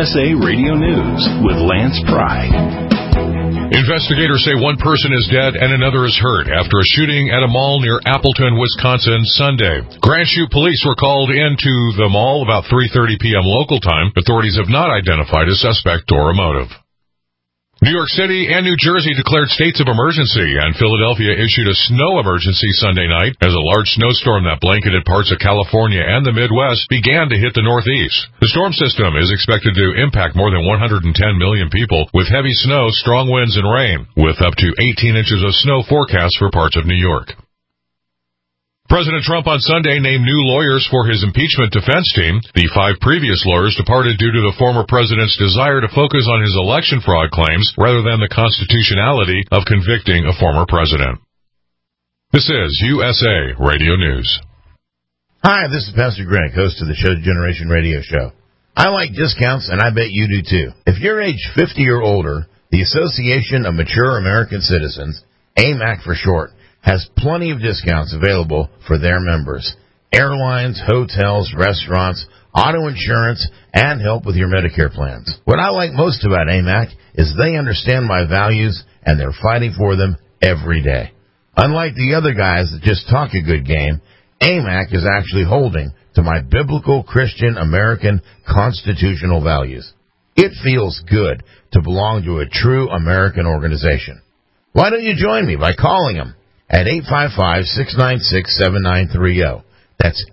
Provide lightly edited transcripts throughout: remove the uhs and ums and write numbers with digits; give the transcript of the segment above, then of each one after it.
USA Radio News with Lance Pride. Investigators say one person is dead and another is hurt after a shooting at a mall near Appleton, Wisconsin, Sunday. Grand Chute police were called into the mall about 3:30 p.m. local time. Authorities have not identified a suspect or a motive. New York City and New Jersey declared states of emergency, and Philadelphia issued a snow emergency Sunday night as a large snowstorm that blanketed parts of California and the Midwest began to hit the Northeast. The storm system is expected to impact more than 110 million people with heavy snow, strong winds, and rain, with up to 18 inches of snow forecast for parts of New York. President Trump on Sunday named new lawyers for his impeachment defense team. The 5 previous lawyers departed due to the former president's desire to focus on his election fraud claims rather than the constitutionality of convicting a former president. This is USA Radio News. Hi, this is Pastor Greg, host of the Show Generation Radio Show. I like discounts, and I bet you do too. If you're age 50 or older, the Association of Mature American Citizens, AMAC for short, has plenty of discounts available for their members. Airlines, hotels, restaurants, auto insurance, and help with your Medicare plans. What I like most about AMAC is they understand my values and they're fighting for them every day. Unlike the other guys that just talk a good game, AMAC is actually holding to my biblical Christian American constitutional values. It feels good to belong to a true American organization. Why don't you join me by calling them at 855-696-7930. That's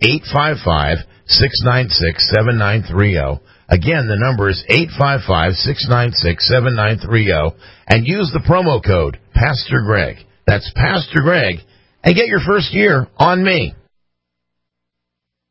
855-696-7930. Again, the number is 855-696-7930. And use the promo code Pastor Greg. That's Pastor Greg. And get your first year on me.